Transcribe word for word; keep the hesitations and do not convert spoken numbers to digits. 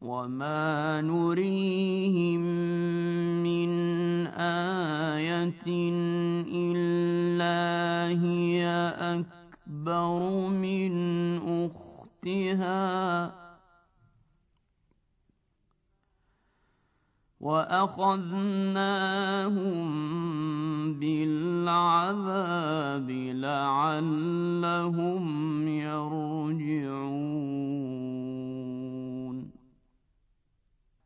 وما نريهم من آية إلا هي أكبر من أختها وأخذناهم بالعذاب لعلهم يرجعون